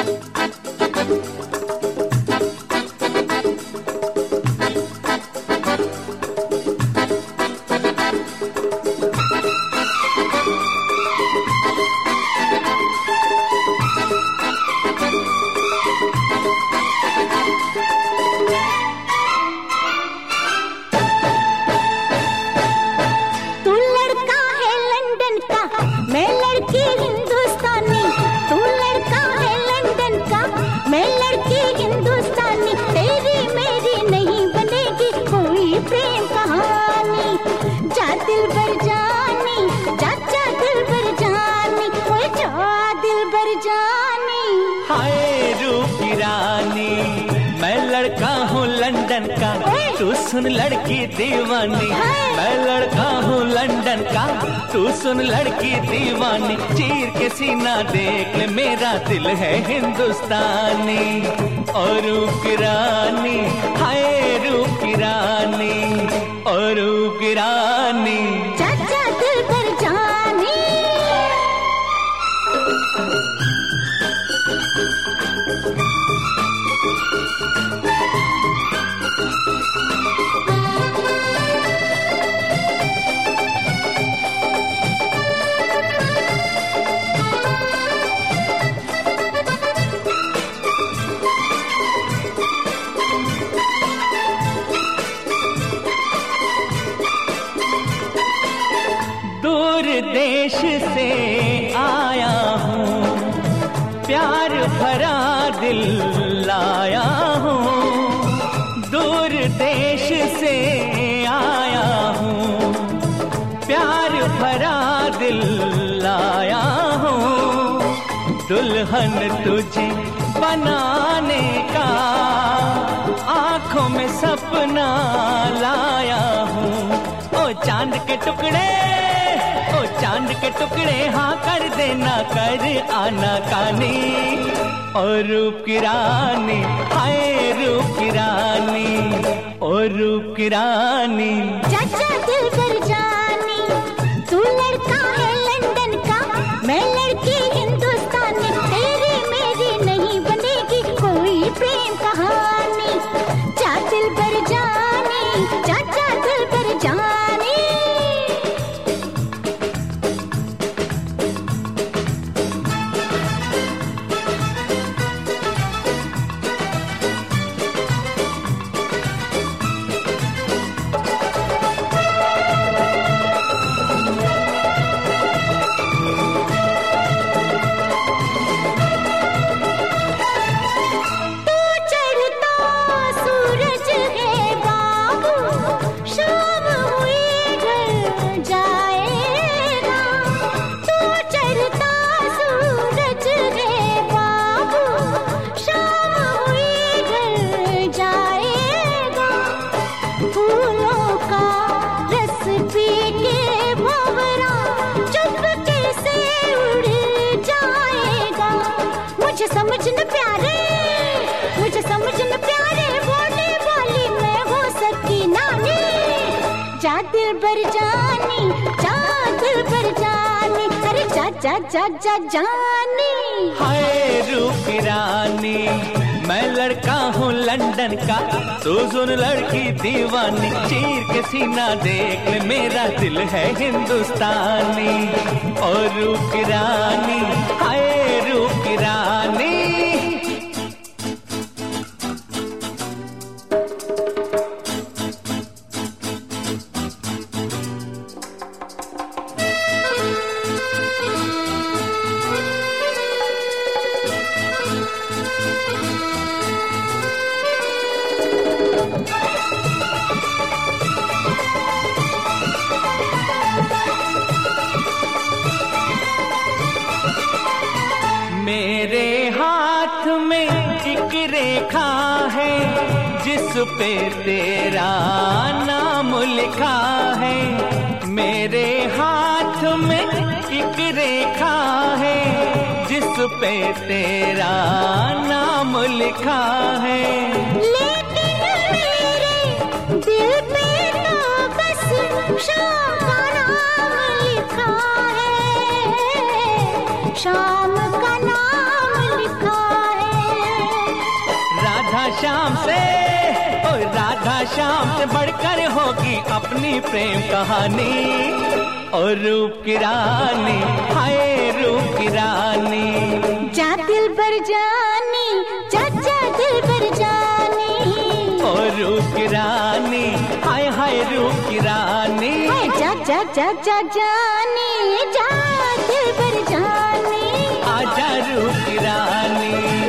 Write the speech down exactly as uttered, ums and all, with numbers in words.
London का, तू सुन लड़की दीवानी। मैं लड़का हूँ लंदन का, तू सुन लड़की दीवानी। चीर के सीना देख ले, मेरा दिल है हिंदुस्तानी। और रूप की रानी, हाय रूप की रानी, और रूप की रानी। चाचा दिल पर जानी। दूर देश से आया हूँ, प्यार भरा दिल लाया हूँ। दूर देश से आया हूँ, प्यार भरा दिल लाया हूँ। दुल्हन तुझे बनाने का आँखों में सपना लाया हूँ। ओ चांद के टुकड़े, ओ चांद के टुकड़े, हाँ कर देना, कर आना कानी। और रूप की रानी, हाय रूप की रानी, और रूप की रानी। चाचा दिल पर जानी। तू लड़का है लंदन का, मैं लड़की हिंदुस्तानी। तेरी मेरी नहीं बनेगी कोई प्रेम कहानी। चा दिल पर जानी, चाचा दिल पर जानी। मुझे समझ न प्यारे, मुझे समझ न प्यारे, बोलने वाली मैं हो सकती नानी। जा दिल पर जानी, जा दिल पर जानी, अरे जा जा जा जा जानी। हाय रूप की रानी, मैं लड़का हूँ लंदन का, तू सुन लड़की दीवानी। चीर के सीना देख ले, मेरा दिल है हिंदुस्तानी। और रूप की रानी, हाय रूप की रानी। मेरे हाथ में एक रेखा है, जिस पे तेरा नाम लिखा है। मेरे हाथ में एक रेखा है, जिस पे तेरा नाम लिखा है। लेकिन मेरे दिल पे तो बस शाम का नाम लिखा है, शाम का नाम लिखा है। शाम से बढ़कर होगी अपनी प्रेम कहानी। और रूप की रानी, हाय रूप की रानी, जा दिल बर जानी, जा जा दिल बर जानी। और रूप की रानी, हाय हाय रूप की रानी, जा जा जा जा जानी, जा दिल बर जानी, आजा रूप की रानी।